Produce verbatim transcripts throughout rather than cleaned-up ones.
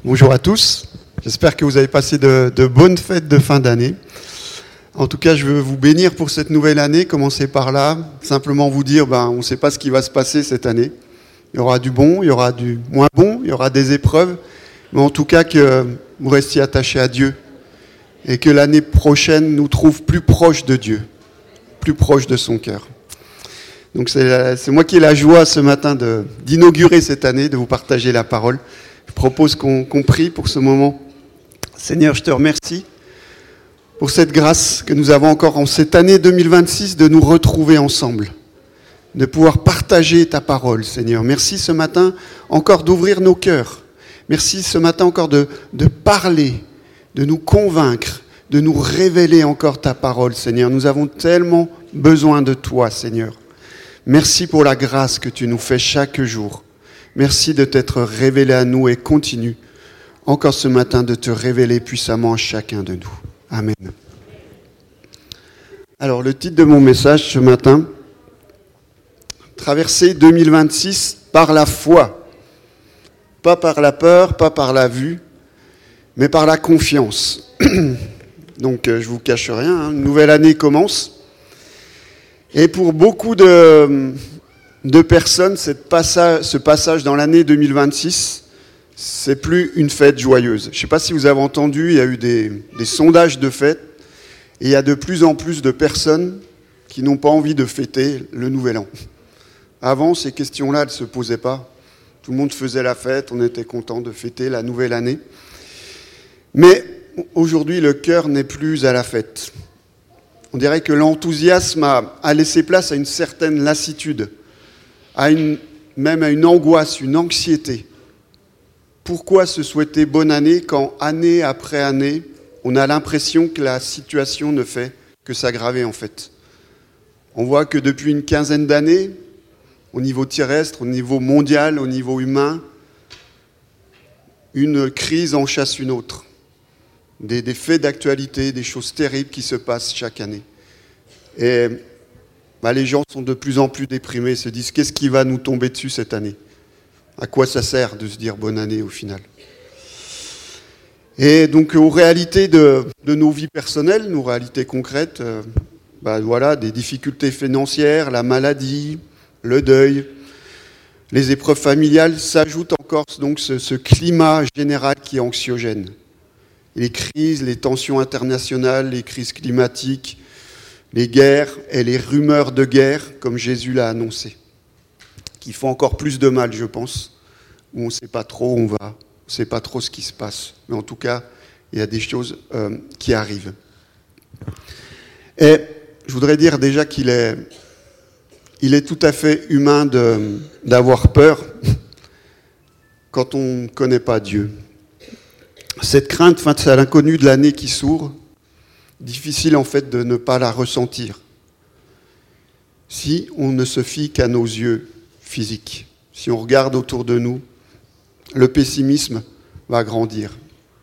Bonjour à tous, j'espère que vous avez passé de, de bonnes fêtes de fin d'année. En tout cas, je veux vous bénir pour cette nouvelle année, commencer par là, simplement vous dire, ben, on ne sait pas ce qui va se passer cette année. Il y aura du bon, il y aura du moins bon, il y aura des épreuves, mais en tout cas que vous restiez attachés à Dieu et que l'année prochaine nous trouve plus proches de Dieu, plus proches de son cœur. Donc c'est, c'est moi qui ai la joie ce matin de, d'inaugurer cette année, de vous partager la parole. Je propose qu'on, qu'on prie pour ce moment. Seigneur, je te remercie pour cette grâce que nous avons encore en cette année deux mille vingt-six de nous retrouver ensemble, de pouvoir partager ta parole, Seigneur. Merci ce matin encore d'ouvrir nos cœurs. Merci ce matin encore de, de parler, de nous convaincre, de nous révéler encore ta parole, Seigneur. Nous avons tellement besoin de toi, Seigneur. Merci pour la grâce que tu nous fais chaque jour. Merci de t'être révélé à nous et continue encore ce matin de te révéler puissamment à chacun de nous. Amen. Alors, le titre de mon message ce matin, traverser deux mille vingt-six par la foi. Pas par la peur, pas par la vue, mais par la confiance. Donc, je vous cache rien, hein, une nouvelle année commence. Et pour beaucoup de... de personnes, cette passage, ce passage dans l'année deux mille vingt-six, c'est plus une fête joyeuse. Je ne sais pas si vous avez entendu, il y a eu des, des sondages de fête, et il y a de plus en plus de personnes qui n'ont pas envie de fêter le Nouvel An. Avant, ces questions-là, elles ne se posaient pas. Tout le monde faisait la fête, on était content de fêter la nouvelle année. Mais aujourd'hui, le cœur n'est plus à la fête. On dirait que l'enthousiasme a, a laissé place à une certaine lassitude. À une, même à une angoisse, une anxiété. Pourquoi se souhaiter bonne année quand, année après année, on a l'impression que la situation ne fait que s'aggraver en fait? On voit que depuis une quinzaine d'années, au niveau terrestre, au niveau mondial, au niveau humain, une crise en chasse une autre. Des, des faits d'actualité, des choses terribles qui se passent chaque année. Et bah, les gens sont de plus en plus déprimés, se disent qu'est-ce qui va nous tomber dessus cette année? À quoi ça sert de se dire bonne année au final? Et donc aux réalités de, de nos vies personnelles, nos réalités concrètes, euh, bah, voilà, des difficultés financières, la maladie, le deuil, les épreuves familiales, s'ajoute encore donc ce, ce climat général qui est anxiogène. Les crises, les tensions internationales, les crises climatiques, les guerres et les rumeurs de guerre, comme Jésus l'a annoncé, qui font encore plus de mal, je pense, où on ne sait pas trop où on va, on ne sait pas trop ce qui se passe. Mais en tout cas, il y a des choses euh, qui arrivent. Et je voudrais dire déjà qu'il est, il est tout à fait humain de, d'avoir peur quand on ne connaît pas Dieu. Cette crainte face à l'inconnu de l'année qui s'ouvre, difficile en fait de ne pas la ressentir si on ne se fie qu'à nos yeux physiques. Si on regarde autour de nous, le pessimisme va grandir.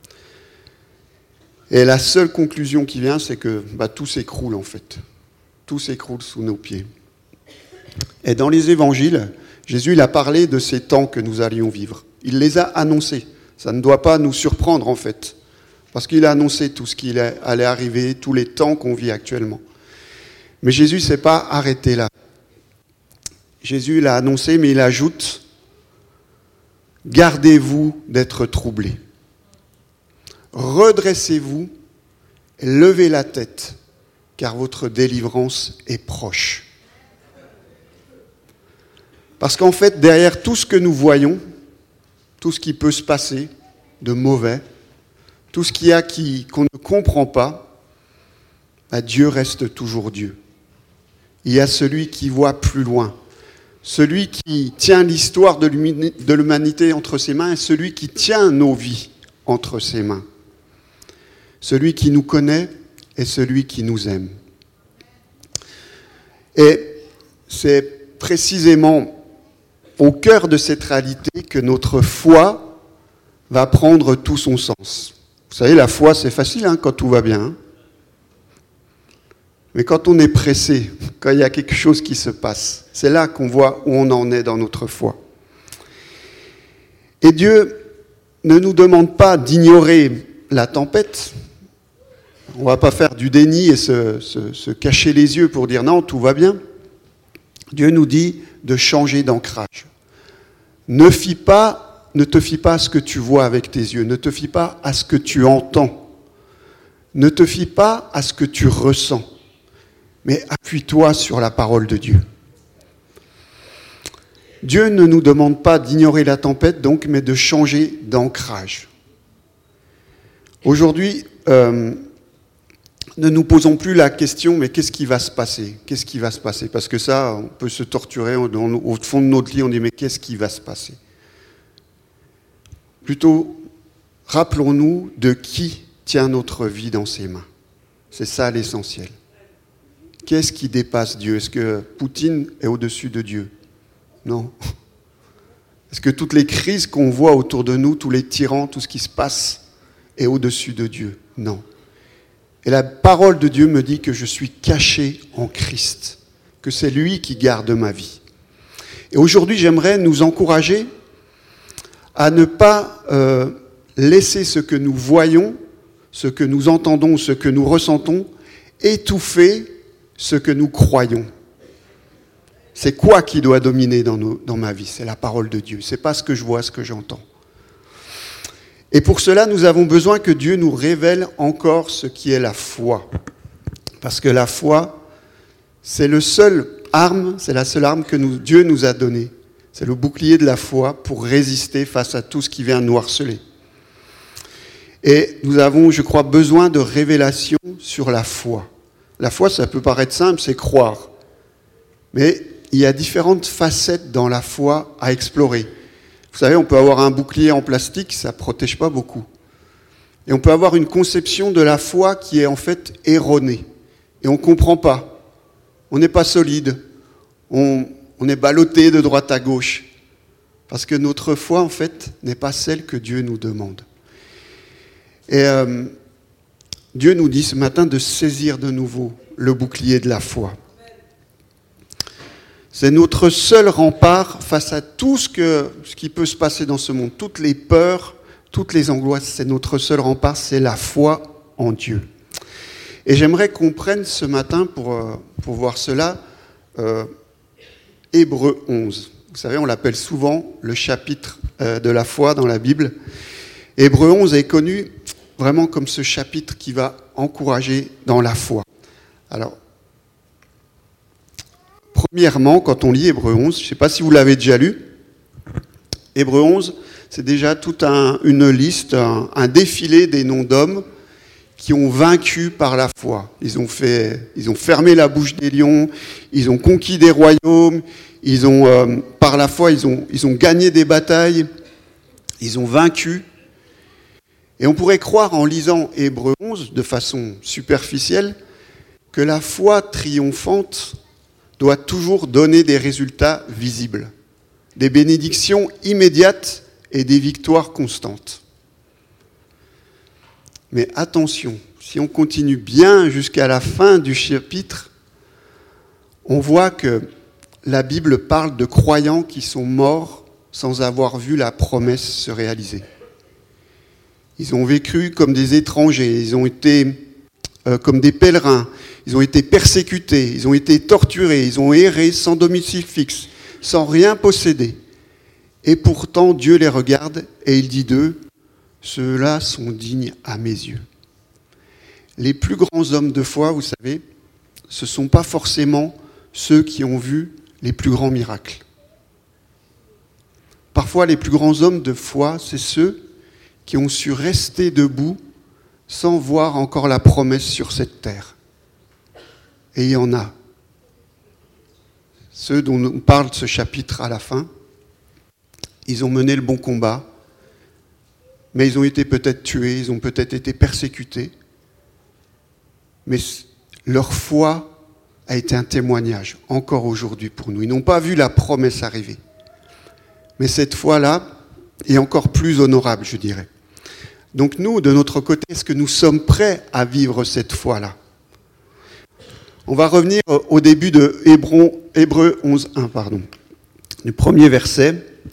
Et la seule conclusion qui vient, c'est que bah, tout s'écroule en fait. Tout s'écroule sous nos pieds. Et dans les évangiles, Jésus il a parlé de ces temps que nous allions vivre. Il les a annoncés. Ça ne doit pas nous surprendre en fait. Parce qu'il a annoncé tout ce qui allait arriver, tous les temps qu'on vit actuellement. Mais Jésus ne s'est pas arrêté là. Jésus l'a annoncé, mais il ajoute « Gardez-vous d'être troublés. Redressez-vous et levez la tête, car votre délivrance est proche. » Parce qu'en fait, derrière tout ce que nous voyons, tout ce qui peut se passer de mauvais, tout ce qu'il y a qui, qu'on ne comprend pas, bah Dieu reste toujours Dieu. Il y a celui qui voit plus loin, celui qui tient l'histoire de l'humanité entre ses mains et celui qui tient nos vies entre ses mains. Celui qui nous connaît et celui qui nous aime. Et c'est précisément au cœur de cette réalité que notre foi va prendre tout son sens. Vous savez, la foi, c'est facile hein, quand tout va bien. Hein. Mais quand on est pressé, quand il y a quelque chose qui se passe, c'est là qu'on voit où on en est dans notre foi. Et Dieu ne nous demande pas d'ignorer la tempête. On ne va pas faire du déni et se, se, se cacher les yeux pour dire non, tout va bien. Dieu nous dit de changer d'ancrage. Ne fie pas, ne te fie pas à ce que tu vois avec tes yeux, ne te fie pas à ce que tu entends, ne te fie pas à ce que tu ressens, mais appuie-toi sur la parole de Dieu. Dieu ne nous demande pas d'ignorer la tempête, donc, mais de changer d'ancrage. Aujourd'hui, euh, ne nous posons plus la question, mais qu'est-ce qui va se passer ? Qu'est-ce qui va se passer ? Parce que ça, on peut se torturer dans, au fond de notre lit, on dit, mais qu'est-ce qui va se passer ? Plutôt, rappelons-nous de qui tient notre vie dans ses mains. C'est ça l'essentiel. Qu'est-ce qui dépasse Dieu ? Est-ce que Poutine est au-dessus de Dieu ? Non. Est-ce que toutes les crises qu'on voit autour de nous, tous les tyrans, tout ce qui se passe est au-dessus de Dieu ? Non. Et la parole de Dieu me dit que je suis caché en Christ, que c'est lui qui garde ma vie. Et aujourd'hui, j'aimerais nous encourager à ne pas euh, laisser ce que nous voyons, ce que nous entendons, ce que nous ressentons, étouffer ce que nous croyons. C'est quoi qui doit dominer dans, nos, dans ma vie ? C'est la parole de Dieu. C'est pas ce que je vois, ce que j'entends. Et pour cela, nous avons besoin que Dieu nous révèle encore ce qui est la foi. Parce que la foi, c'est le seul arme, c'est la seule arme que nous, Dieu nous a donnée. C'est le bouclier de la foi pour résister face à tout ce qui vient nous harceler. Et nous avons, je crois, besoin de révélations sur la foi. La foi, ça peut paraître simple, c'est croire. Mais il y a différentes facettes dans la foi à explorer. Vous savez, on peut avoir un bouclier en plastique, ça ne protège pas beaucoup. Et on peut avoir une conception de la foi qui est en fait erronée. Et on ne comprend pas. On n'est pas solide. On, on est ballotté de droite à gauche. Parce que notre foi, en fait, n'est pas celle que Dieu nous demande. Et euh, Dieu nous dit ce matin de saisir de nouveau le bouclier de la foi. C'est notre seul rempart face à tout ce, que, ce qui peut se passer dans ce monde. Toutes les peurs, toutes les angoisses, c'est notre seul rempart, c'est la foi en Dieu. Et j'aimerais qu'on prenne ce matin, pour, pour voir cela, euh, Hébreux onze. Vous savez, on l'appelle souvent le chapitre euh, de la foi dans la Bible. Hébreux onze est connu vraiment comme ce chapitre qui va encourager dans la foi. Alors, premièrement, quand on lit Hébreux onze, je ne sais pas si vous l'avez déjà lu, Hébreux onze, c'est déjà toute un, une liste, un, un défilé des noms d'hommes qui ont vaincu par la foi. Ils ont, fait, ils ont fermé la bouche des lions, ils ont conquis des royaumes, ils ont, euh, par la foi, ils ont, ils ont gagné des batailles, ils ont vaincu. Et on pourrait croire, en lisant Hébreux onze, de façon superficielle, que la foi triomphante doit toujours donner des résultats visibles, des bénédictions immédiates et des victoires constantes. Mais attention, si on continue bien jusqu'à la fin du chapitre, on voit que la Bible parle de croyants qui sont morts sans avoir vu la promesse se réaliser. Ils ont vécu comme des étrangers, ils ont été euh, comme des pèlerins, ils ont été persécutés, ils ont été torturés, ils ont erré sans domicile fixe, sans rien posséder. Et pourtant, Dieu les regarde et il dit d'eux, « Ceux-là sont dignes à mes yeux. » Les plus grands hommes de foi, vous savez, ce ne sont pas forcément ceux qui ont vu les plus grands miracles. Parfois, les plus grands hommes de foi, c'est ceux qui ont su rester debout sans voir encore la promesse sur cette terre. Et il y en a. Ceux dont on parle de ce chapitre à la fin, ils ont mené le bon combat, mais ils ont été peut-être tués, ils ont peut-être été persécutés. Mais leur foi a été un témoignage, encore aujourd'hui pour nous. Ils n'ont pas vu la promesse arriver. Mais cette foi-là est encore plus honorable, je dirais. Donc nous, de notre côté, est-ce que nous sommes prêts à vivre cette foi-là ? On va revenir au début de Hébreux onze un, pardon, du premier verset. «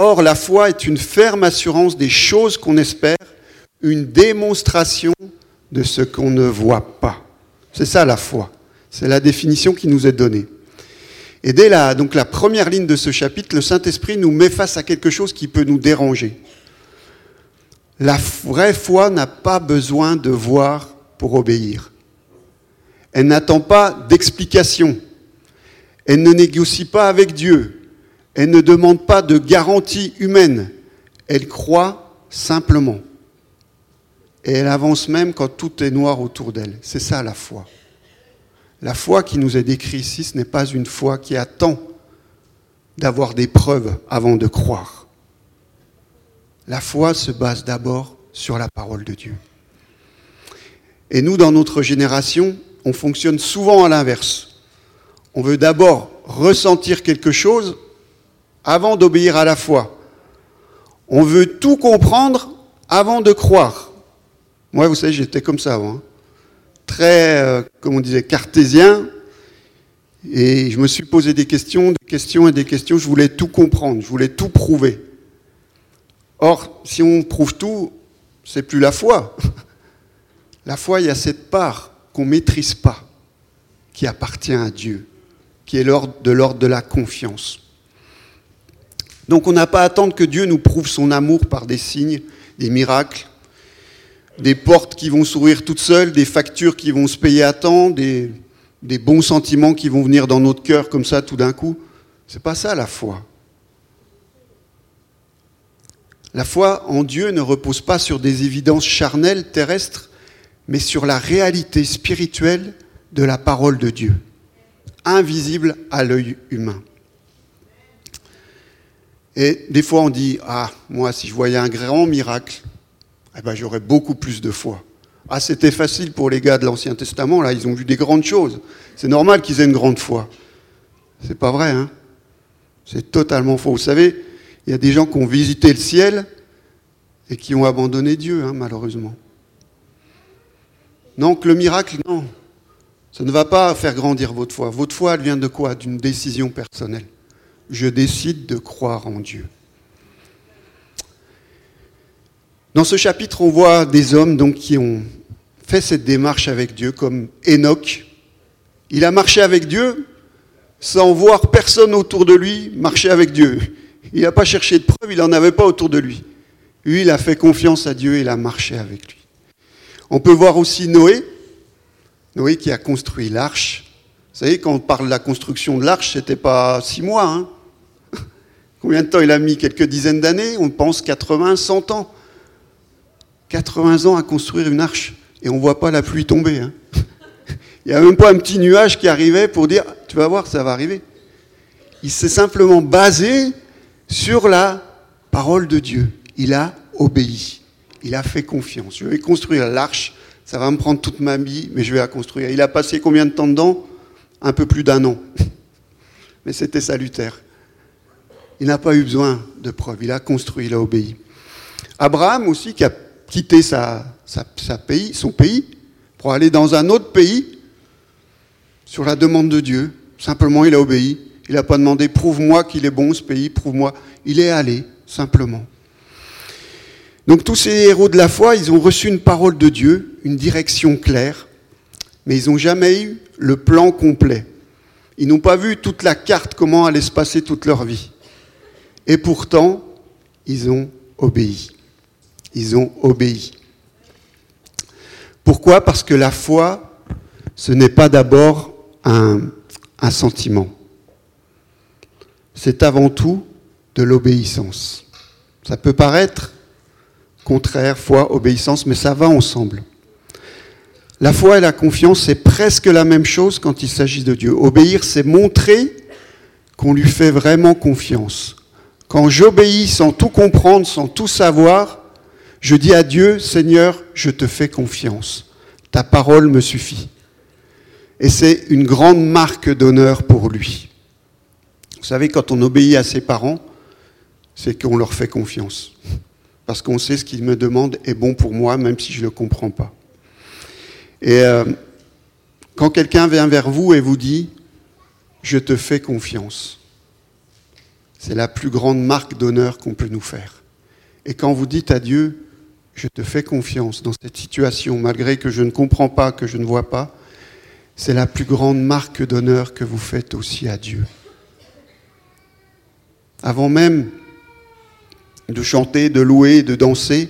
Or, la foi est une ferme assurance des choses qu'on espère, une démonstration de ce qu'on ne voit pas. C'est ça la foi. C'est la définition qui nous est donnée. Et dès la, donc la première ligne de ce chapitre, le Saint-Esprit nous met face à quelque chose qui peut nous déranger. La vraie foi n'a pas besoin de voir pour obéir. Elle n'attend pas d'explication. Elle ne négocie pas avec Dieu. Elle ne demande pas de garantie humaine. Elle croit simplement. Et elle avance même quand tout est noir autour d'elle. C'est ça la foi. La foi qui nous est décrite ici, ce n'est pas une foi qui attend d'avoir des preuves avant de croire. La foi se base d'abord sur la parole de Dieu. Et nous, dans notre génération, on fonctionne souvent à l'inverse. On veut d'abord ressentir quelque chose avant d'obéir à la foi. On veut tout comprendre avant de croire. Moi, vous savez, j'étais comme ça avant. Hein. Très, euh, comme on disait, cartésien. Et je me suis posé des questions, des questions et des questions. Je voulais tout comprendre, je voulais tout prouver. Or, si on prouve tout, c'est plus la foi. La foi, il y a cette part qu'on ne maîtrise pas, qui appartient à Dieu, qui est de l'ordre de la confiance. Donc on n'a pas à attendre que Dieu nous prouve son amour par des signes, des miracles, des portes qui vont s'ouvrir toutes seules, des factures qui vont se payer à temps, des, des bons sentiments qui vont venir dans notre cœur comme ça tout d'un coup. C'est pas ça la foi. La foi en Dieu ne repose pas sur des évidences charnelles, terrestres, mais sur la réalité spirituelle de la parole de Dieu, invisible à l'œil humain. Et des fois on dit, ah, moi si je voyais un grand miracle, eh ben, j'aurais beaucoup plus de foi. Ah, c'était facile pour les gars de l'Ancien Testament, là, ils ont vu des grandes choses. C'est normal qu'ils aient une grande foi. C'est pas vrai, hein. C'est totalement faux. Vous savez, il y a des gens qui ont visité le ciel et qui ont abandonné Dieu, hein, malheureusement. Donc le miracle, non. Ça ne va pas faire grandir votre foi. Votre foi, elle vient de quoi ? D'une décision personnelle. Je décide de croire en Dieu. Dans ce chapitre, on voit des hommes donc, qui ont fait cette démarche avec Dieu, comme Enoch. Il a marché avec Dieu sans voir personne autour de lui marcher avec Dieu. Il n'a pas cherché de preuves, il n'en avait pas autour de lui. Lui, il a fait confiance à Dieu et il a marché avec lui. On peut voir aussi Noé, Noé qui a construit l'arche. Vous savez, quand on parle de la construction de l'arche, c'était pas six mois. Hein. Combien de temps il a mis ? Quelques dizaines d'années ? On pense quatre-vingts, cent ans. quatre-vingts ans à construire une arche. Et on ne voit pas la pluie tomber. Hein. Il n'y a même pas un petit nuage qui arrivait pour dire « tu vas voir, ça va arriver ». Il s'est simplement basé sur la parole de Dieu. Il a obéi. Il a fait confiance. Je vais construire l'arche. Ça va me prendre toute ma vie, mais je vais la construire. Il a passé combien de temps dedans ? Un peu plus d'un an. Mais c'était salutaire. Il n'a pas eu besoin de preuves. Il a construit, il a obéi. Abraham aussi, qui a quitté sa, sa, sa pays, son pays pour aller dans un autre pays sur la demande de Dieu. Simplement, il a obéi. Il n'a pas demandé « prouve-moi qu'il est bon ce pays, prouve-moi ». Il est allé, simplement. Donc tous ces héros de la foi, ils ont reçu une parole de Dieu, une direction claire, mais ils n'ont jamais eu le plan complet. Ils n'ont pas vu toute la carte, comment allait se passer toute leur vie. Et pourtant, ils ont obéi. Ils ont obéi. Pourquoi ? Parce que la foi, ce n'est pas d'abord un, un sentiment. C'est avant tout de l'obéissance. Ça peut paraître contraire, foi, obéissance, mais ça va ensemble. La foi et la confiance, c'est presque la même chose quand il s'agit de Dieu. Obéir, c'est montrer qu'on lui fait vraiment confiance. Quand j'obéis sans tout comprendre, sans tout savoir, je dis à Dieu, Seigneur, je te fais confiance. Ta parole me suffit. Et c'est une grande marque d'honneur pour lui. Vous savez, quand on obéit à ses parents, c'est qu'on leur fait confiance. Parce qu'on sait ce qu'ils me demandent est bon pour moi, même si je ne le comprends pas. Et euh, quand quelqu'un vient vers vous et vous dit « je te fais confiance », C'est la plus grande marque d'honneur qu'on peut nous faire. Et quand vous dites à Dieu, je te fais confiance dans cette situation, malgré que je ne comprends pas, que je ne vois pas, c'est la plus grande marque d'honneur que vous faites aussi à Dieu. Avant même de chanter, de louer, de danser,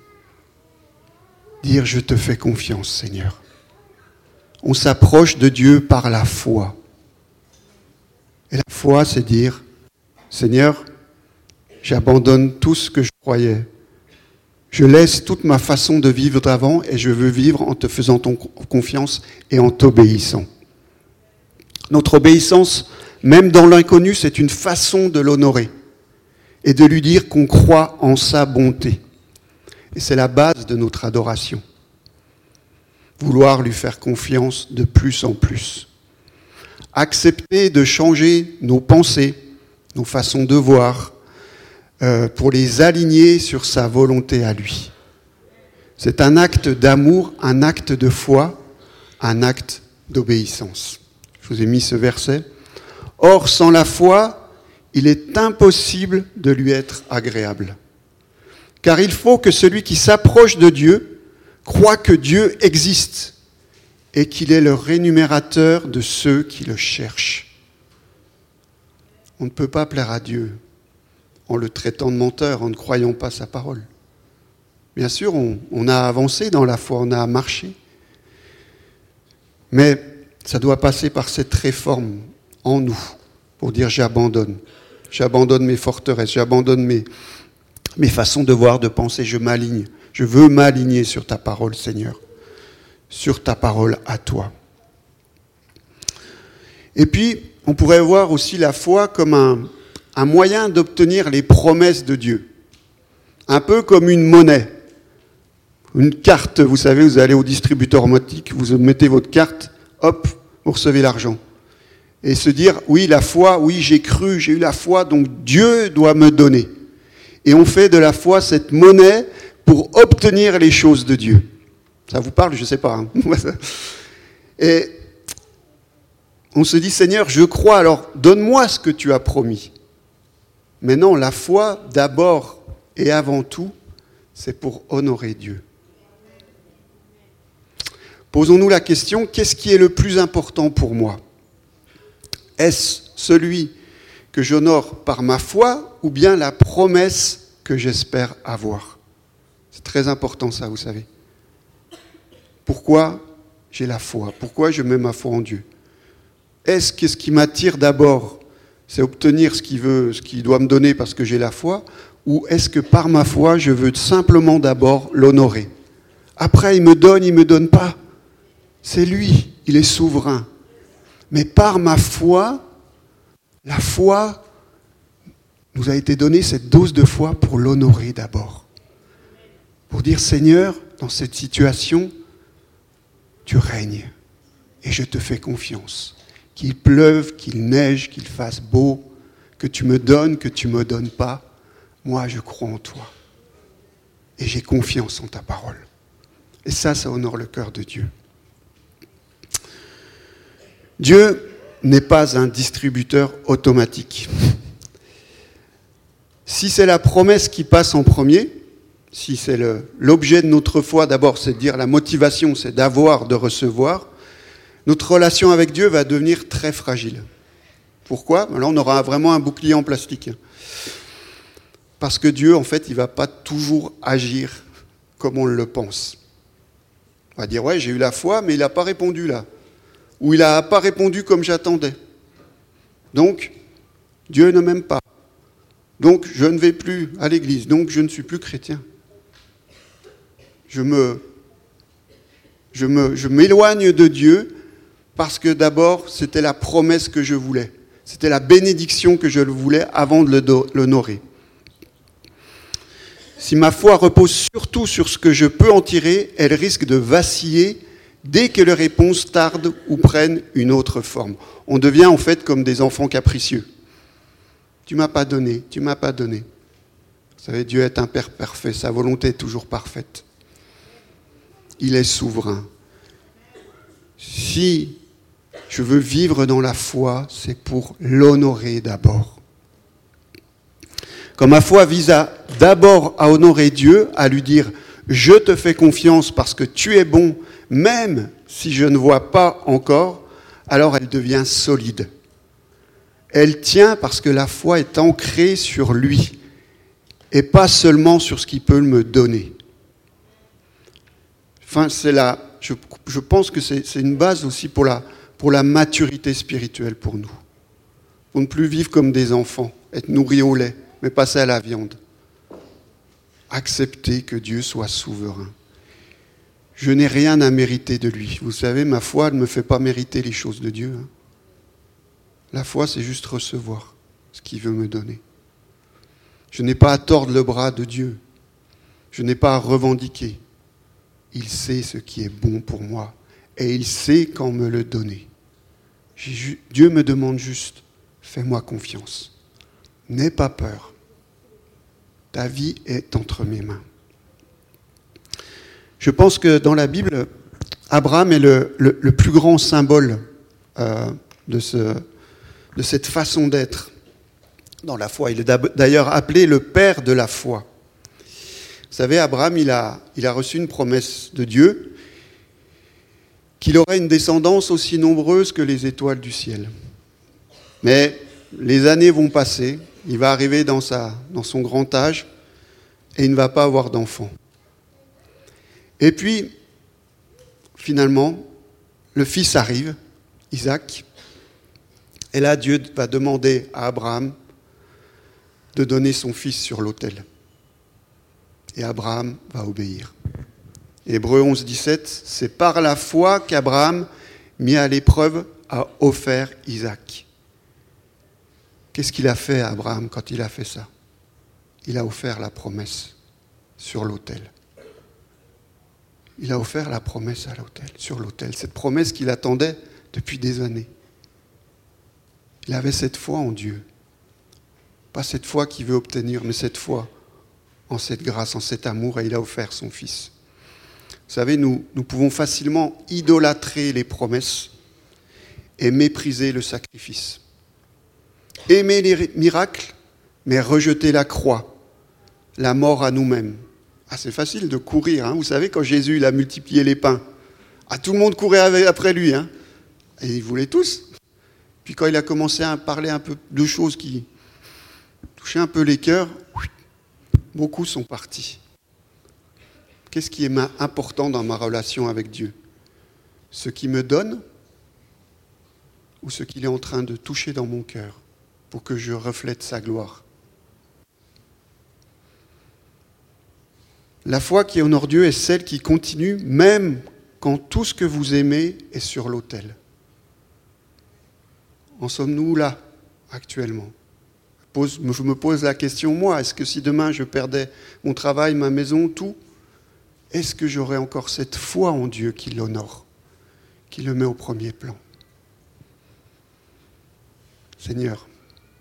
dire je te fais confiance, Seigneur. On s'approche de Dieu par la foi. Et la foi, c'est dire, Seigneur, j'abandonne tout ce que je croyais. Je laisse toute ma façon de vivre d'avant et je veux vivre en te faisant ton confiance et en t'obéissant. Notre obéissance, même dans l'inconnu, c'est une façon de l'honorer et de lui dire qu'on croit en sa bonté. Et c'est la base de notre adoration. Vouloir lui faire confiance de plus en plus. Accepter de changer nos pensées, nos façons de voir, euh, pour les aligner sur sa volonté à lui. C'est un acte d'amour, un acte de foi, un acte d'obéissance. Je vous ai mis ce verset. Or, sans la foi, il est impossible de lui être agréable. Car il faut que celui qui s'approche de Dieu croit que Dieu existe et qu'il est le rémunérateur de ceux qui le cherchent. On ne peut pas plaire à Dieu en le traitant de menteur, en ne croyant pas sa parole. Bien sûr, on, on a avancé dans la foi, on a marché. Mais ça doit passer par cette réforme en nous pour dire j'abandonne. J'abandonne mes forteresses, j'abandonne mes, mes façons de voir, de penser, je m'aligne. Je veux m'aligner sur ta parole, Seigneur, sur ta parole à toi. Et puis, on pourrait voir aussi la foi comme un, un moyen d'obtenir les promesses de Dieu. Un peu comme une monnaie. Une carte, vous savez, vous allez au distributeur automatique, vous mettez votre carte, hop, vous recevez l'argent. Et se dire, oui, la foi, oui, j'ai cru, j'ai eu la foi, donc Dieu doit me donner. Et on fait de la foi cette monnaie pour obtenir les choses de Dieu. Ça vous parle? Je ne sais pas. Hein. Et on se dit, Seigneur, je crois, alors donne-moi ce que tu as promis. Mais non, la foi, d'abord et avant tout, c'est pour honorer Dieu. Posons-nous la question, qu'est-ce qui est le plus important pour moi? Est-ce celui que j'honore par ma foi ou bien la promesse que j'espère avoir? C'est très important ça, vous savez. Pourquoi j'ai la foi? Pourquoi je mets ma foi en Dieu? Est-ce que ce qui m'attire d'abord, c'est obtenir ce qu'il veut, ce qu'il doit me donner parce que j'ai la foi? Ou est-ce que par ma foi, je veux simplement d'abord l'honorer? Après, il me donne, il ne me donne pas. C'est lui, il est souverain. Mais par ma foi, la foi nous a été donnée, cette dose de foi, pour l'honorer d'abord. Pour dire, Seigneur, dans cette situation, tu règnes et je te fais confiance. Qu'il pleuve, qu'il neige, qu'il fasse beau, que tu me donnes, que tu ne me donnes pas, moi je crois en toi. Et j'ai confiance en ta parole. Et ça, ça honore le cœur de Dieu. Dieu n'est pas un distributeur automatique. Si c'est la promesse qui passe en premier, si c'est le, l'objet de notre foi, d'abord, c'est de dire la motivation, c'est d'avoir, de recevoir, notre relation avec Dieu va devenir très fragile. Pourquoi? Là, on aura vraiment un bouclier en plastique. Parce que Dieu, en fait, il ne va pas toujours agir comme on le pense. On va dire, ouais, j'ai eu la foi, mais il n'a pas répondu là. Ou il n'a pas répondu comme j'attendais. Donc, Dieu ne m'aime pas. Donc, je ne vais plus à l'église. Donc, je ne suis plus chrétien. Je me, je me, je m'éloigne de Dieu parce que d'abord, c'était la promesse que je voulais. C'était la bénédiction que je voulais avant de l'honorer. Si ma foi repose surtout sur ce que je peux en tirer, elle risque de vaciller dès que les réponses tardent ou prennent une autre forme. On devient en fait comme des enfants capricieux. Tu ne m'as pas donné, tu ne m'as pas donné. Vous savez, Dieu est un Père parfait, sa volonté est toujours parfaite. Il est souverain. Si je veux vivre dans la foi, c'est pour l'honorer d'abord. Quand ma foi vise à, d'abord à honorer Dieu, à lui dire « Je te fais confiance parce que tu es bon, même si je ne vois pas encore », alors elle devient solide. Elle tient parce que la foi est ancrée sur lui et pas seulement sur ce qu'il peut me donner. Enfin, c'est la, je, je pense que c'est, c'est une base aussi pour la, pour la maturité spirituelle pour nous. Pour ne plus vivre comme des enfants, être nourris au lait, mais passer à la viande. Accepter que Dieu soit souverain. Je n'ai rien à mériter de lui. Vous savez, ma foi ne me fait pas mériter les choses de Dieu. La foi, c'est juste recevoir ce qu'il veut me donner. Je n'ai pas à tordre le bras de Dieu. Je n'ai pas à revendiquer. Il sait ce qui est bon pour moi et il sait quand me le donner. J'ai, Dieu me demande juste, fais-moi confiance. N'aie pas peur. Ta vie est entre mes mains. Je pense que dans la Bible, Abraham est le, le, le plus grand symbole euh, de, ce, de cette façon d'être dans la foi. Il est d'ailleurs appelé le père de la foi. Vous savez, Abraham, il a, il a reçu une promesse de Dieu qu'il aurait une descendance aussi nombreuse que les étoiles du ciel. Mais les années vont passer, il va arriver dans, sa, dans son grand âge et il ne va pas avoir d'enfant. Et puis, finalement, le fils arrive, Isaac, et là Dieu va demander à Abraham de donner son fils sur l'autel. Et Abraham va obéir. Hébreux onze, dix-sept, c'est par la foi qu'Abraham, mis à l'épreuve, a offert Isaac. Qu'est-ce qu'il a fait, Abraham, quand il a fait ça ? Il a offert la promesse sur l'autel. Il a offert la promesse à l'autel, sur l'autel. Cette promesse qu'il attendait depuis des années. Il avait cette foi en Dieu. Pas cette foi qu'il veut obtenir, mais cette foi en cette grâce, en cet amour, et il a offert son Fils. Vous savez, nous, nous pouvons facilement idolâtrer les promesses et mépriser le sacrifice. Aimer les miracles, mais rejeter la croix, la mort à nous-mêmes. Ah, c'est facile de courir, hein. Vous savez, quand Jésus il a multiplié les pains, ah, tout le monde courait après lui, hein. Et ils voulaient tous. Puis quand il a commencé à parler un peu de choses qui touchaient un peu les cœurs, beaucoup sont partis. Qu'est-ce qui est important dans ma relation avec Dieu ? Ce qu'il me donne ou ce qu'il est en train de toucher dans mon cœur pour que je reflète sa gloire ? La foi qui honore Dieu est celle qui continue même quand tout ce que vous aimez est sur l'autel. En sommes-nous là, actuellement ? Je me pose la question, moi, est-ce que si demain je perdais mon travail, ma maison, tout, est-ce que j'aurais encore cette foi en Dieu qui l'honore, qui le met au premier plan ? Seigneur,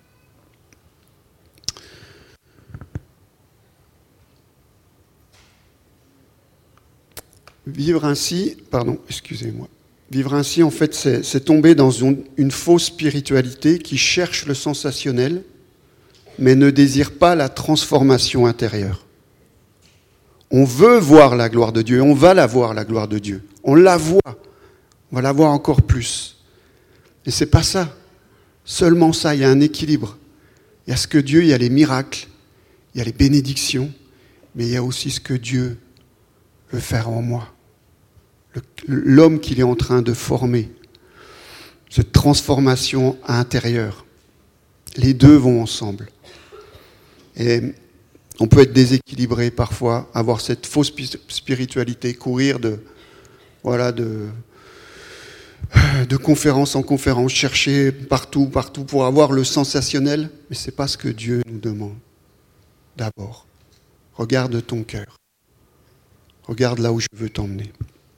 vivre ainsi, pardon, excusez-moi, vivre ainsi, en fait, c'est, c'est tomber dans une, une fausse spiritualité qui cherche le sensationnel, mais ne désire pas la transformation intérieure. On veut voir la gloire de Dieu, on va la voir, la gloire de Dieu. On la voit, on va la voir encore plus. Et c'est pas ça. Seulement ça, il y a un équilibre. Il y a ce que Dieu, il y a les miracles, il y a les bénédictions, mais il y a aussi ce que Dieu veut faire en moi. Le, l'homme qu'il est en train de former. Cette transformation intérieure. Les deux vont ensemble. Et on peut être déséquilibré parfois, avoir cette fausse spiritualité, courir de, voilà, de, de conférence en conférence, chercher partout, partout pour avoir le sensationnel. Mais ce n'est pas ce que Dieu nous demande. D'abord, regarde ton cœur. Regarde là où je veux t'emmener.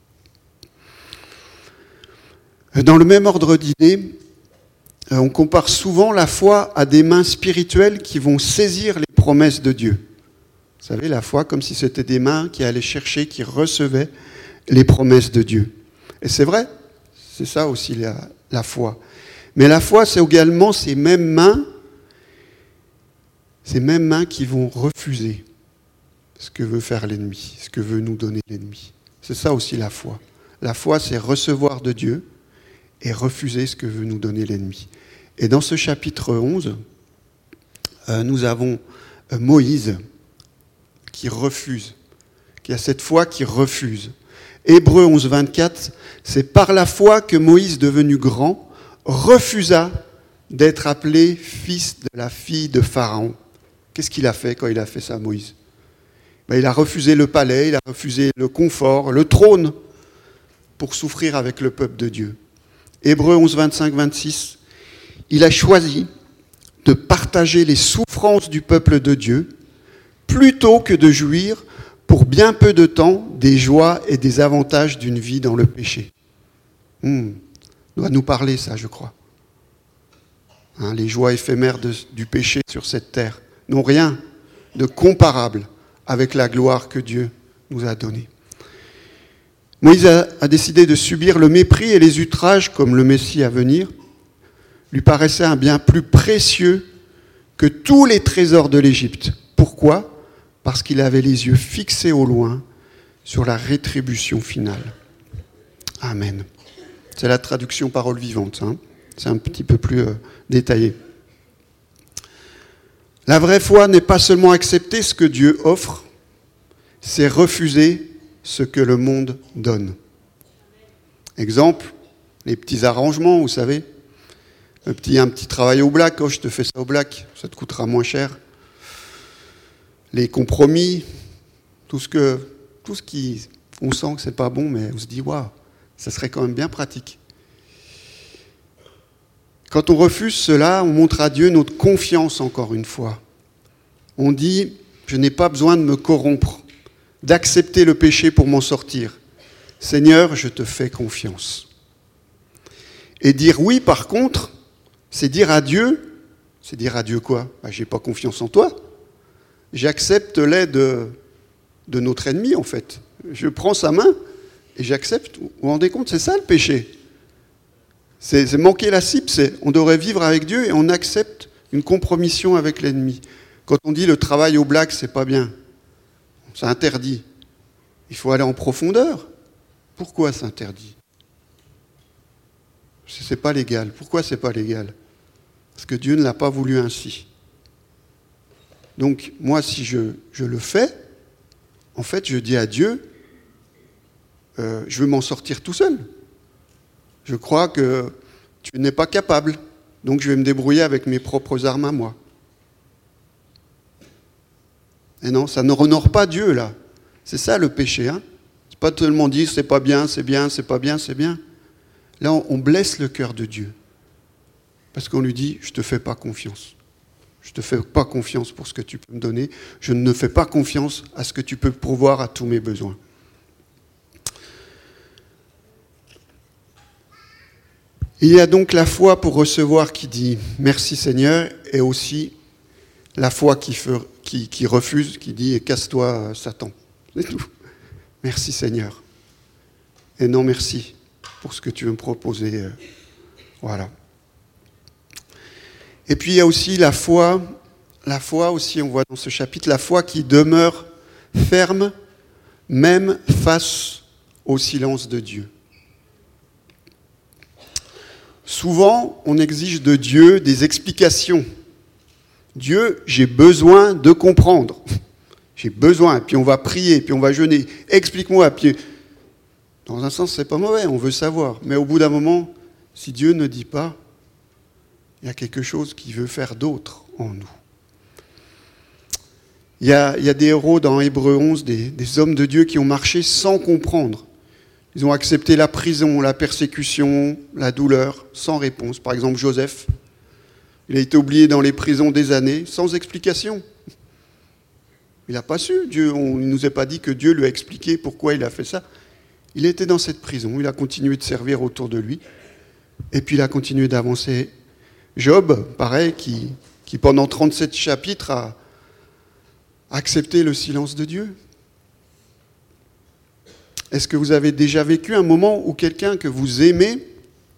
Dans le même ordre d'idées, on compare souvent la foi à des mains spirituelles qui vont saisir les promesses de Dieu. Vous savez, la foi comme si c'était des mains qui allaient chercher, qui recevaient les promesses de Dieu. Et c'est vrai, c'est ça aussi la, la foi. Mais la foi, c'est également ces mêmes mains, ces mêmes mains qui vont refuser ce que veut faire l'ennemi, ce que veut nous donner l'ennemi. C'est ça aussi la foi. La foi, c'est recevoir de Dieu et refuser ce que veut nous donner l'ennemi. Et dans ce chapitre onze, euh, nous avons euh, Moïse qui refuse, qui a cette foi qui refuse. Hébreux onze, vingt-quatre, c'est par la foi que Moïse, devenu grand, refusa d'être appelé fils de la fille de Pharaon. Qu'est-ce qu'il a fait quand il a fait ça, Moïse ? Ben, il a refusé le palais, il a refusé le confort, le trône, pour souffrir avec le peuple de Dieu. Hébreux onze, vingt-cinq, vingt-six, il a choisi de partager les souffrances du peuple de Dieu plutôt que de jouir pour bien peu de temps des joies et des avantages d'une vie dans le péché. Hmm. Doit nous parler ça, je crois. Hein, les joies éphémères de, du péché sur cette terre n'ont rien de comparable avec la gloire que Dieu nous a donnée. Moïse a, a décidé de subir le mépris et les outrages comme le Messie à venir lui paraissait un bien plus précieux que tous les trésors de l'Égypte. Pourquoi ? Parce qu'il avait les yeux fixés au loin sur la rétribution finale. Amen. C'est la traduction parole vivante. Hein. C'est un petit peu plus euh, détaillé. La vraie foi n'est pas seulement accepter ce que Dieu offre, c'est refuser ce que le monde donne. Exemple, les petits arrangements, vous savez. Un petit, un petit travail au black, oh, je te fais ça au black, ça te coûtera moins cher. Les compromis, tout ce que, tout ce qui, on sent que c'est pas bon, mais on se dit, waouh, ça serait quand même bien pratique. Quand on refuse cela, on montre à Dieu notre confiance encore une fois. On dit, je n'ai pas besoin de me corrompre, d'accepter le péché pour m'en sortir. Seigneur, je te fais confiance. Et dire oui, par contre, c'est dire à Dieu, c'est dire à Dieu quoi ? Ben, j'ai pas confiance en toi. J'accepte l'aide de, de notre ennemi, en fait. Je prends sa main et j'accepte. Vous vous rendez compte, c'est ça le péché. C'est, c'est manquer la cible, c'est on devrait vivre avec Dieu et on accepte une compromission avec l'ennemi. Quand on dit le travail au black, c'est pas bien. C'est interdit. Il faut aller en profondeur. Pourquoi c'est interdit ? C'est pas légal. Pourquoi c'est pas légal ? Parce que Dieu ne l'a pas voulu ainsi. Donc, moi, si je, je le fais, en fait, je dis à Dieu, euh, je veux m'en sortir tout seul. Je crois que tu n'es pas capable, donc je vais me débrouiller avec mes propres armes à moi. Et non, ça ne honore pas Dieu, là. C'est ça le péché, hein. C'est pas tellement dire c'est pas bien, c'est bien, c'est pas bien, c'est bien. Là, on blesse le cœur de Dieu. Parce qu'on lui dit, je ne te fais pas confiance. Je ne te fais pas confiance pour ce que tu peux me donner. Je ne fais pas confiance à ce que tu peux pourvoir à tous mes besoins. Il y a donc la foi pour recevoir qui dit « Merci Seigneur » et aussi la foi qui, fe, qui, qui refuse, qui dit « Casse-toi Satan ». C'est tout. Merci Seigneur. Et non merci pour ce que tu veux me proposer. Voilà. Et puis il y a aussi la foi, la foi aussi, on voit dans ce chapitre, la foi qui demeure ferme, même face au silence de Dieu. Souvent, on exige de Dieu des explications. Dieu, j'ai besoin de comprendre. J'ai besoin, puis on va prier, puis on va jeûner. Explique-moi, puis... Dans un sens, c'est pas mauvais, on veut savoir. Mais au bout d'un moment, si Dieu ne dit pas, il y a quelque chose qu'il veut faire d'autre en nous. Il y a, il y a des héros dans Hébreux onze, des, des hommes de Dieu qui ont marché sans comprendre. Ils ont accepté la prison, la persécution, la douleur, sans réponse. Par exemple, Joseph, il a été oublié dans les prisons des années, sans explication. Il n'a pas su. Dieu, on ne nous a pas dit que Dieu lui a expliqué pourquoi il a fait ça. Il était dans cette prison, il a continué de servir autour de lui, et puis il a continué d'avancer. Job, pareil, qui, qui pendant trente-sept chapitres a accepté le silence de Dieu. Est-ce que vous avez déjà vécu un moment où quelqu'un que vous aimez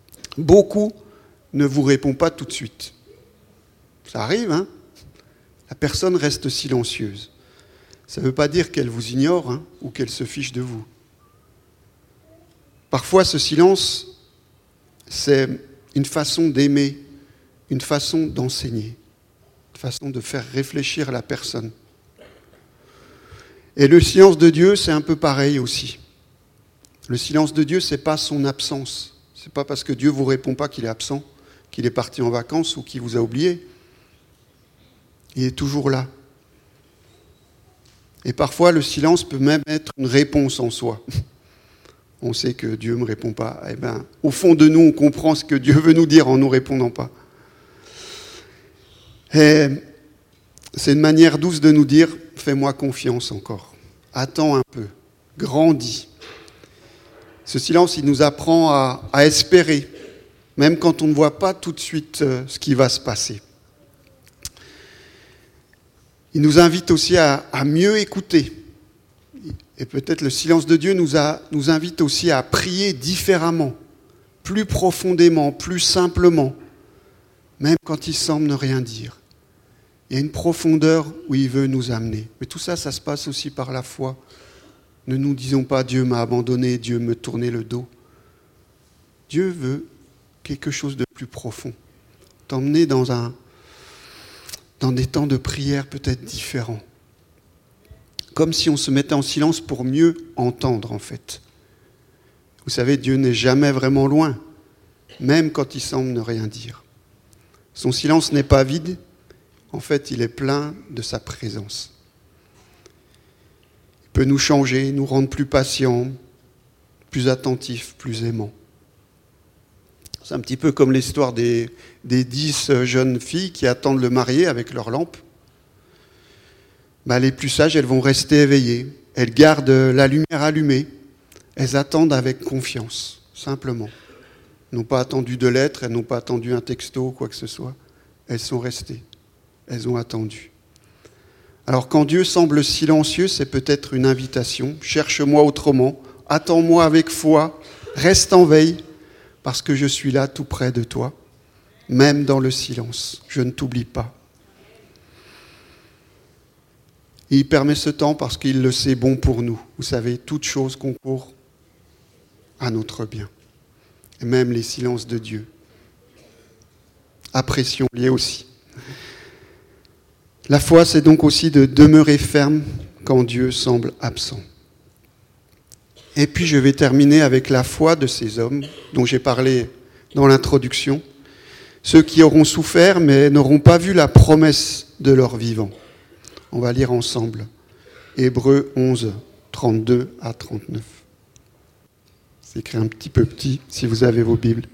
beaucoup ne vous répond pas tout de suite ? Ça arrive, hein ? La personne reste silencieuse. Ça ne veut pas dire qu'elle vous ignore hein, ou qu'elle se fiche de vous. Parfois, ce silence, c'est une façon d'aimer, une façon d'enseigner, une façon de faire réfléchir la personne. Et le silence de Dieu, c'est un peu pareil aussi. Le silence de Dieu, ce n'est pas son absence. Ce n'est pas parce que Dieu ne vous répond pas qu'il est absent, qu'il est parti en vacances ou qu'il vous a oublié. Il est toujours là. Et parfois, le silence peut même être une réponse en soi. On sait que Dieu ne me répond pas. Eh bien, au fond de nous, on comprend ce que Dieu veut nous dire en ne nous répondant pas. Et c'est une manière douce de nous dire, fais-moi confiance encore. Attends un peu. Grandis. Ce silence, il nous apprend à, à espérer, même quand on ne voit pas tout de suite euh, ce qui va se passer. Il nous invite aussi à, à mieux écouter. Et peut-être le silence de Dieu nous, a, nous invite aussi à prier différemment, plus profondément, plus simplement, même quand il semble ne rien dire. Il y a une profondeur où il veut nous amener. Mais tout ça, ça se passe aussi par la foi. Ne nous disons pas « Dieu m'a abandonné, Dieu me tournait le dos ». Dieu veut quelque chose de plus profond, t'emmener dans, un, dans des temps de prière peut-être différents. Comme si on se mettait en silence pour mieux entendre en fait. Vous savez, Dieu n'est jamais vraiment loin, même quand il semble ne rien dire. Son silence n'est pas vide, en fait il est plein de sa présence. Peut nous changer, nous rendre plus patients, plus attentifs, plus aimants. C'est un petit peu comme l'histoire des, des dix jeunes filles qui attendent le marié avec leur lampe. Ben, les plus sages, elles vont rester éveillées. Elles gardent la lumière allumée. Elles attendent avec confiance, simplement. Elles n'ont pas attendu de lettres, elles n'ont pas attendu un texto ou quoi que ce soit. Elles sont restées. Elles ont attendu. Alors quand Dieu semble silencieux, c'est peut-être une invitation. Cherche-moi autrement, attends-moi avec foi, reste en veille, parce que je suis là tout près de toi, même dans le silence. Je ne t'oublie pas. Et il permet ce temps parce qu'il le sait bon pour nous. Vous savez, toute chose concourt à notre bien. Et même les silences de Dieu. Apprécions-les aussi. La foi, c'est donc aussi de demeurer ferme quand Dieu semble absent. Et puis je vais terminer avec la foi de ces hommes dont j'ai parlé dans l'introduction, ceux qui auront souffert mais n'auront pas vu la promesse de leur vivant. On va lire ensemble Hébreux onze, trente-deux à trente-neuf. C'est écrit un petit peu petit si vous avez vos Bibles.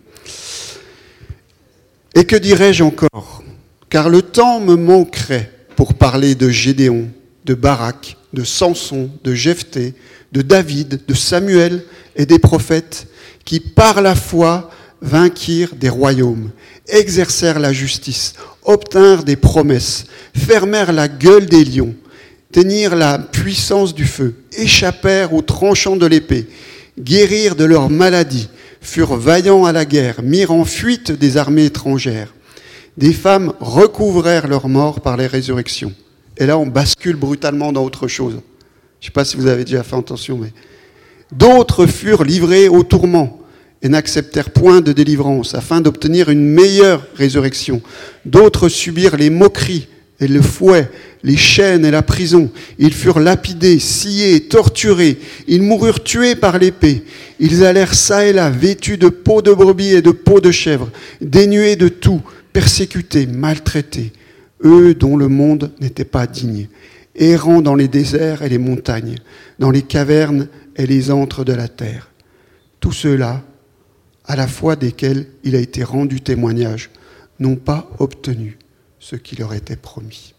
Et que dirais-je encore ? Car le temps me manquerait pour parler de Gédéon, de Barak, de Samson, de Jephthé, de David, de Samuel et des prophètes qui, par la foi, vainquirent des royaumes, exercèrent la justice, obtinrent des promesses, fermèrent la gueule des lions, teignirent la puissance du feu, échappèrent aux tranchants de l'épée, guérirent de leurs maladies, furent vaillants à la guerre, mirent en fuite des armées étrangères. Des femmes recouvrèrent leur mort par les résurrections. Et là, on bascule brutalement dans autre chose. Je ne sais pas si vous avez déjà fait attention, mais... D'autres furent livrés au tourment et n'acceptèrent point de délivrance afin d'obtenir une meilleure résurrection. D'autres subirent les moqueries et le fouet, les chaînes et la prison. Ils furent lapidés, sciés, torturés. Ils moururent tués par l'épée. Ils allèrent çà et là, vêtus de peaux de brebis et de peaux de chèvre, dénués de tout, persécutés, maltraités, eux dont le monde n'était pas digne, errant dans les déserts et les montagnes, dans les cavernes et les antres de la terre. Tous ceux-là, à la fois desquels il a été rendu témoignage, n'ont pas obtenu ce qui leur était promis.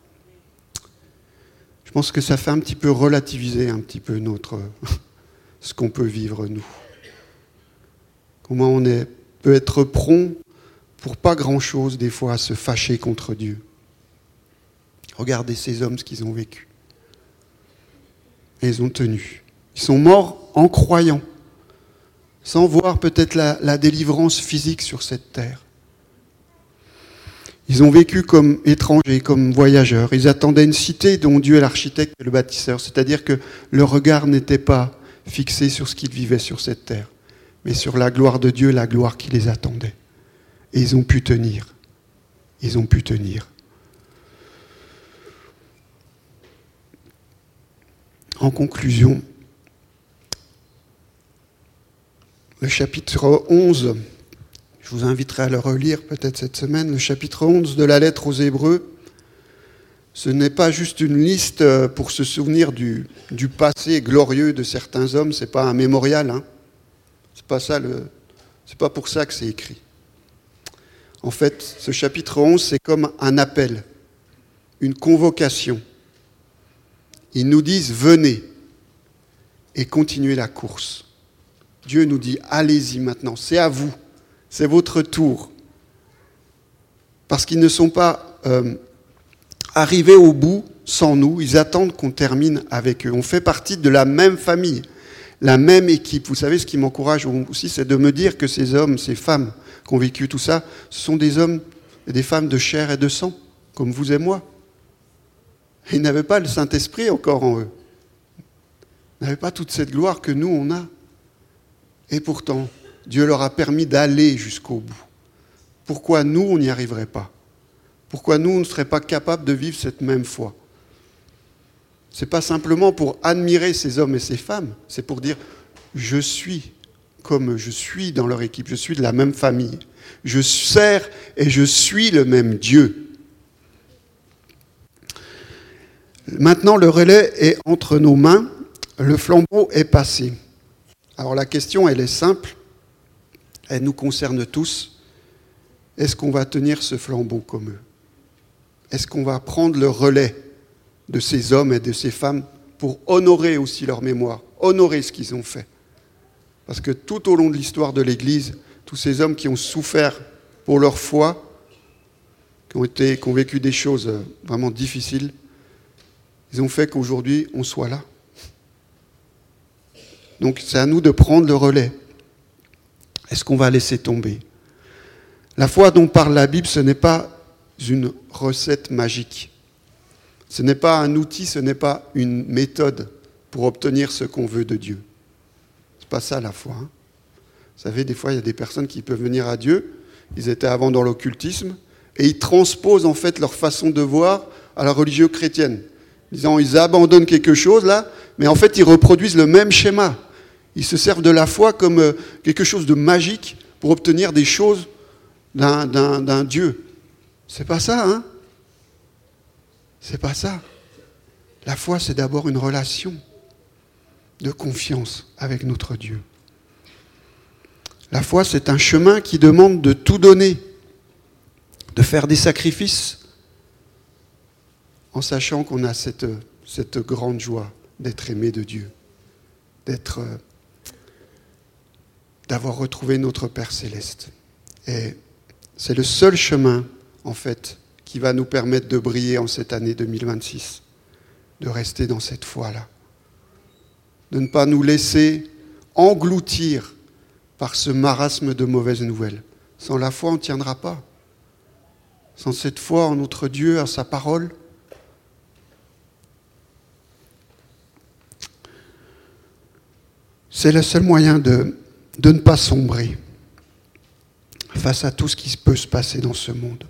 Je pense que ça fait un petit peu relativiser un petit peu notre, ce qu'on peut vivre nous. Comment on est, peut être prompt pour pas grand-chose, des fois, à se fâcher contre Dieu. Regardez ces hommes, ce qu'ils ont vécu. Et ils ont tenu. Ils sont morts en croyant, sans voir peut-être la, la délivrance physique sur cette terre. Ils ont vécu comme étrangers, comme voyageurs. Ils attendaient une cité dont Dieu est l'architecte et le bâtisseur. C'est-à-dire que leur regard n'était pas fixé sur ce qu'ils vivaient sur cette terre, mais sur la gloire de Dieu, la gloire qui les attendait. Et ils ont pu tenir. Ils ont pu tenir. En conclusion, le chapitre onze, je vous inviterai à le relire peut-être cette semaine, le chapitre onze de la lettre aux Hébreux, ce n'est pas juste une liste pour se souvenir du, du passé glorieux de certains hommes, c'est pas un mémorial, hein. C'est pas ça le, c'est pas pour ça que c'est écrit. En fait, ce chapitre onze, c'est comme un appel, une convocation. Ils nous disent « Venez et continuez la course ». Dieu nous dit « Allez-y maintenant, c'est à vous, c'est votre tour ». Parce qu'ils ne sont pas euh, arrivés au bout sans nous, ils attendent qu'on termine avec eux. On fait partie de la même famille, la même équipe. Vous savez, ce qui m'encourage aussi, c'est de me dire que ces hommes, ces femmes qui ont vécu tout ça, ce sont des hommes et des femmes de chair et de sang, comme vous et moi. Ils n'avaient pas le Saint-Esprit encore en eux. Ils n'avaient pas toute cette gloire que nous, on a. Et pourtant, Dieu leur a permis d'aller jusqu'au bout. Pourquoi nous, on n'y arriverait pas ? Pourquoi nous, on ne serait pas capables de vivre cette même foi ? Ce n'est pas simplement pour admirer ces hommes et ces femmes, c'est pour dire « je suis comme je suis dans leur équipe, je suis de la même famille, je sers et je suis le même Dieu ». Maintenant, le relais est entre nos mains, le flambeau est passé. Alors la question, elle est simple, elle nous concerne tous. Est-ce qu'on va tenir ce flambeau comme eux ? Est-ce qu'on va prendre le relais de ces hommes et de ces femmes pour honorer aussi leur mémoire, honorer ce qu'ils ont fait ? Parce que tout au long de l'histoire de l'Église, tous ces hommes qui ont souffert pour leur foi, qui ont, été, qui ont vécu des choses vraiment difficiles, ils ont fait qu'aujourd'hui, on soit là. Donc c'est à nous de prendre le relais. Est-ce qu'on va laisser tomber ? La foi dont parle la Bible, ce n'est pas une recette magique. Ce n'est pas un outil, ce n'est pas une méthode pour obtenir ce qu'on veut de Dieu. C'est pas ça la foi. Hein. Vous savez, des fois, il y a des personnes qui peuvent venir à Dieu, ils étaient avant dans l'occultisme, et ils transposent en fait leur façon de voir à la religion chrétienne. Disant, ils abandonnent quelque chose là, mais en fait, ils reproduisent le même schéma. Ils se servent de la foi comme quelque chose de magique pour obtenir des choses d'un, d'un, d'un Dieu. C'est pas ça, hein ? C'est pas ça. La foi, c'est d'abord une relation de confiance avec notre Dieu. La foi, c'est un chemin qui demande de tout donner, de faire des sacrifices, en sachant qu'on a cette, cette grande joie d'être aimé de Dieu, d'être, d'avoir retrouvé notre Père Céleste. Et c'est le seul chemin, en fait, qui va nous permettre de briller en cette année deux mille vingt-six, de rester dans cette foi-là, de ne pas nous laisser engloutir par ce marasme de mauvaises nouvelles. Sans la foi, on ne tiendra pas. Sans cette foi en notre Dieu, en sa parole, c'est le seul moyen de, de ne pas sombrer face à tout ce qui peut se passer dans ce monde.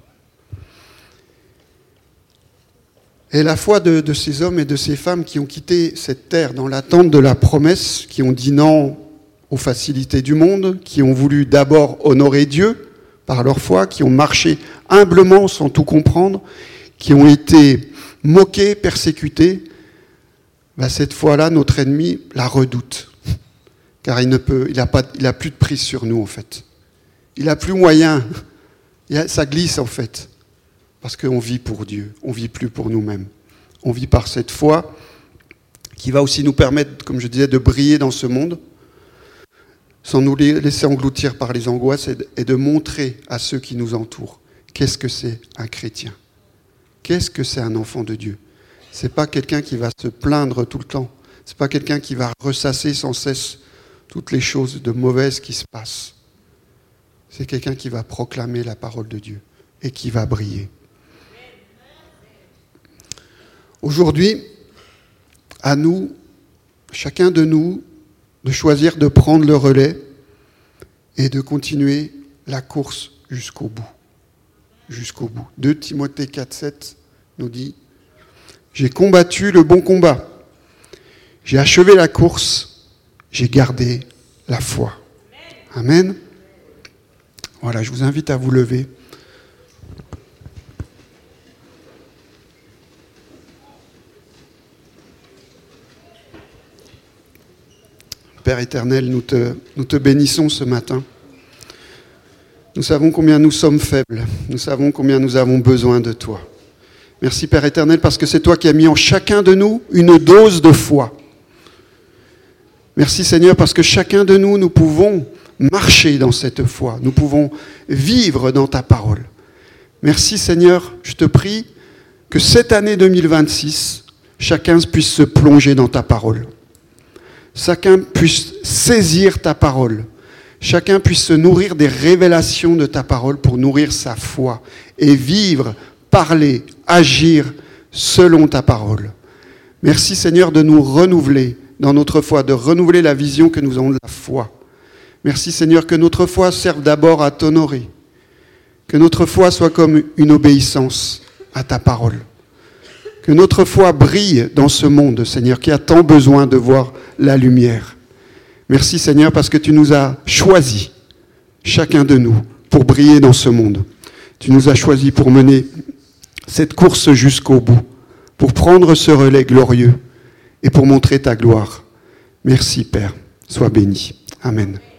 Et la foi de, de ces hommes et de ces femmes qui ont quitté cette terre dans l'attente de la promesse, qui ont dit non aux facilités du monde, qui ont voulu d'abord honorer Dieu par leur foi, qui ont marché humblement sans tout comprendre, qui ont été moqués, persécutés, ben cette foi-là, notre ennemi la redoute. Car il ne peut, il n'a pas, il a plus de prise sur nous en fait. Il n'a plus moyen. Il a, ça glisse en fait. Parce qu'on vit pour Dieu. On ne vit plus pour nous-mêmes. On vit par cette foi qui va aussi nous permettre, comme je disais, de briller dans ce monde, sans nous laisser engloutir par les angoisses et de montrer à ceux qui nous entourent qu'est-ce que c'est un chrétien. Qu'est-ce que c'est un enfant de Dieu ? Ce n'est pas quelqu'un qui va se plaindre tout le temps. Ce n'est pas quelqu'un qui va ressasser sans cesse toutes les choses de mauvaises qui se passent. C'est quelqu'un qui va proclamer la parole de Dieu et qui va briller. Aujourd'hui, à nous, chacun de nous, de choisir de prendre le relais et de continuer la course jusqu'au bout. Jusqu'au bout. deux Timothée quatre, sept nous dit « J'ai combattu le bon combat. J'ai achevé la course. J'ai gardé la foi. » Amen. Voilà, je vous invite à vous lever. Père éternel, nous te, nous te bénissons ce matin. Nous savons combien nous sommes faibles. Nous savons combien nous avons besoin de toi. Merci Père éternel, parce que c'est toi qui as mis en chacun de nous une dose de foi. Merci Seigneur, parce que chacun de nous, nous pouvons marcher dans cette foi. Nous pouvons vivre dans ta parole. Merci Seigneur, je te prie que cette année deux mille vingt-six, chacun puisse se plonger dans ta parole. Chacun puisse saisir ta parole. Chacun puisse se nourrir des révélations de ta parole pour nourrir sa foi et vivre, parler, agir selon ta parole. Merci Seigneur de nous renouveler dans notre foi, de renouveler la vision que nous avons de la foi. Merci Seigneur que notre foi serve d'abord à t'honorer, que notre foi soit comme une obéissance à ta parole. Que notre foi brille dans ce monde, Seigneur, qui a tant besoin de voir la lumière. Merci, Seigneur, parce que tu nous as choisis, chacun de nous, pour briller dans ce monde. Tu nous as choisis pour mener cette course jusqu'au bout, pour prendre ce relais glorieux et pour montrer ta gloire. Merci, Père. Sois béni. Amen.